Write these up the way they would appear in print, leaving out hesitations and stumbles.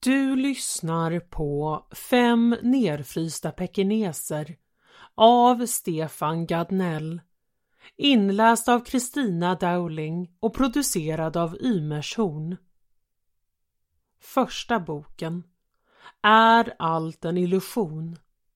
Du lyssnar på 5 nerfrysta pekineser av Stefan Gadnell, inläst av Kristina Dowling och producerad av Ymershorn. Första boken. Är allt en illusion?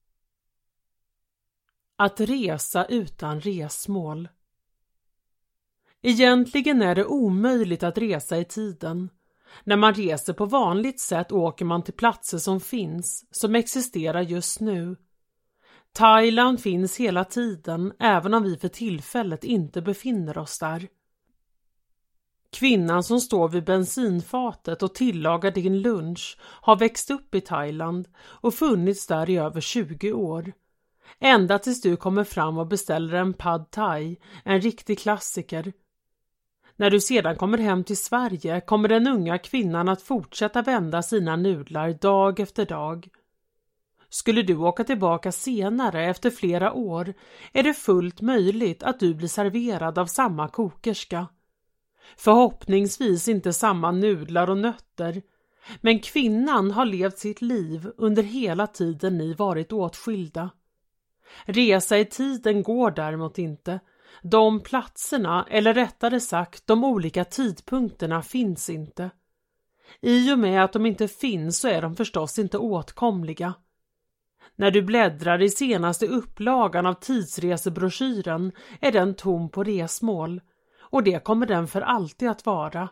Att resa utan resmål. Egentligen är det omöjligt att resa i tiden. När man reser på vanligt sätt åker man till platser som finns, som existerar just nu. Thailand finns hela tiden, även om vi för tillfället inte befinner oss där. Kvinnan som står vid bensinfatet och tillagar din lunch har växt upp i Thailand och funnits där i över 20 år. Ända tills du kommer fram och beställer en pad thai, en riktig klassiker. När du sedan kommer hem till Sverige kommer den unga kvinnan att fortsätta vända sina nudlar dag efter dag. Skulle du åka tillbaka senare efter flera år är det fullt möjligt att du blir serverad av samma kokerska. Förhoppningsvis inte samma nudlar och nötter, men kvinnan har levt sitt liv under hela tiden ni varit åtskilda. Resa i tiden går däremot inte. De platserna, eller rättare sagt de olika tidpunkterna, finns inte. I och med att de inte finns så är de förstås inte åtkomliga. När du bläddrar i senaste upplagan av tidsresebroschyren är den tom på resmål, och det kommer den för alltid att vara.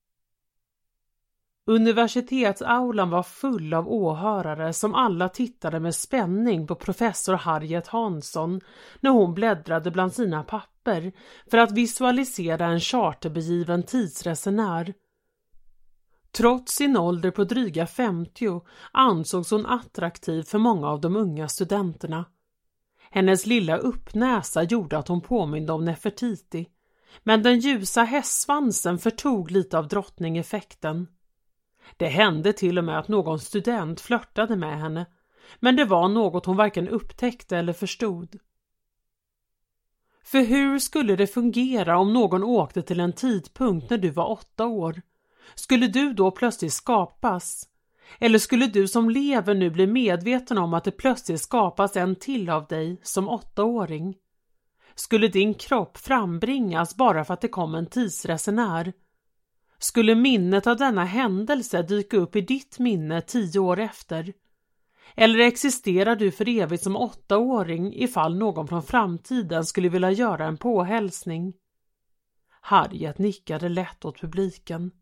Universitetsaulan var full av åhörare som alla tittade med spänning på professor Harriet Hansson när hon bläddrade bland sina papper för att visualisera en charterbegiven tidsresenär. Trots sin ålder på dryga 50 ansågs hon attraktiv för många av de unga studenterna. Hennes lilla uppnäsa gjorde att hon påminde om Nefertiti, men den ljusa hästsvansen förtog lite av drottningeffekten. Det hände till och med att någon student flörtade med henne, men det var något hon varken upptäckte eller förstod. För hur skulle det fungera om någon åkte till en tidpunkt när du var 8 år? Skulle du då plötsligt skapas? Eller skulle du som lever nu bli medveten om att det plötsligt skapas en till av dig som 8-åring? Skulle din kropp frambringas bara för att det kom en tidsresenär? Skulle minnet av denna händelse dyka upp i ditt minne 10 år efter? Eller existerar du för evigt som 8-åring ifall någon från framtiden skulle vilja göra en påhälsning? Harriet nickade lätt åt publiken.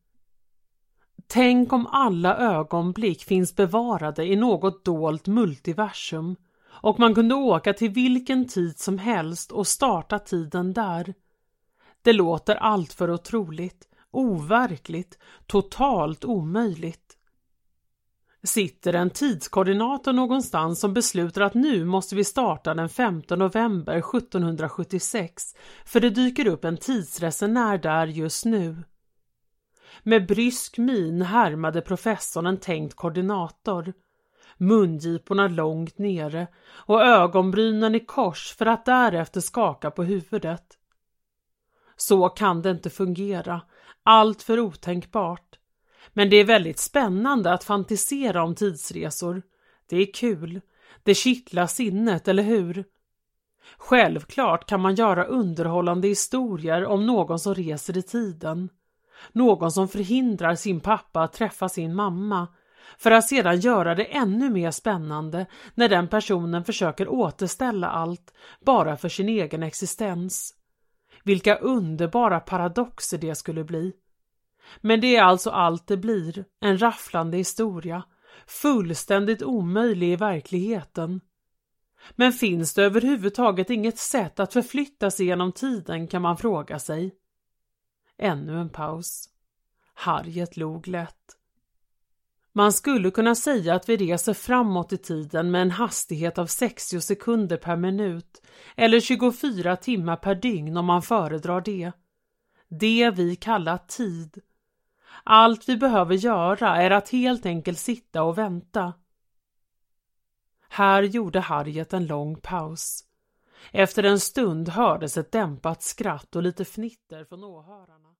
Tänk om alla ögonblick finns bevarade i något dolt multiversum och man kunde åka till vilken tid som helst och starta tiden där. Det låter allt för otroligt, overkligt, totalt omöjligt. Sitter en tidskoordinator någonstans som beslutar att nu måste vi starta den 5 november 1776 för det dyker upp en tidsresenär där just nu. Med brysk min härmade professorn en tänkt koordinator, mungiporna långt nere och ögonbrynen i kors för att därefter skaka på huvudet. Så kan det inte fungera, allt för otänkbart. Men det är väldigt spännande att fantisera om tidsresor. Det är kul, det kittlar sinnet, eller hur? Självklart kan man göra underhållande historier om någon som reser i tiden. Någon som förhindrar sin pappa att träffa sin mamma, för att sedan göra det ännu mer spännande när den personen försöker återställa allt bara för sin egen existens. Vilka underbara paradoxer det skulle bli. Men det är alltså allt det blir, en rafflande historia, fullständigt omöjlig i verkligheten. Men finns det överhuvudtaget inget sätt att förflytta sig genom tiden, kan man fråga sig. Ännu en paus. Harriet log lätt. Man skulle kunna säga att vi reser framåt i tiden med en hastighet av 60 sekunder per minut eller 24 timmar per dygn om man föredrar det. Det vi kallar tid. Allt vi behöver göra är att helt enkelt sitta och vänta. Här gjorde Harriet en lång paus. Efter en stund hördes ett dämpat skratt och lite fnitter från åhörarna.